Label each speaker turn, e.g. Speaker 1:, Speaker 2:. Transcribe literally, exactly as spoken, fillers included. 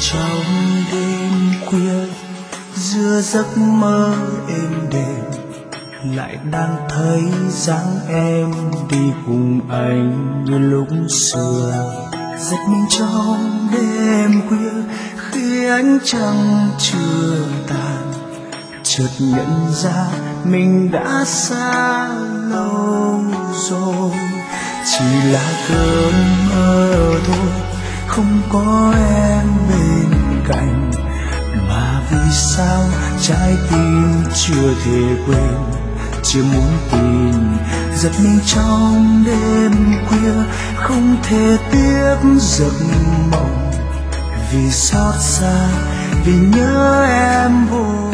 Speaker 1: trong đêm khuya giữa giấc mơ êm đềm lại đang thấy dáng em đi cùng anh như lúc xưa. Giật mình trong đêm khuya khi ánh trăng chưa tàn, chợt nhận ra mình đã xa lâu rồi. Chỉ là cơn mơ thôi, không có em bên cạnh, mà vì sao trái tim chưa thể quên, chưa muốn tin. Giật mình trong đêm khuya không thể tiếp giấc mộng, vì xót xa, vì nhớ em vô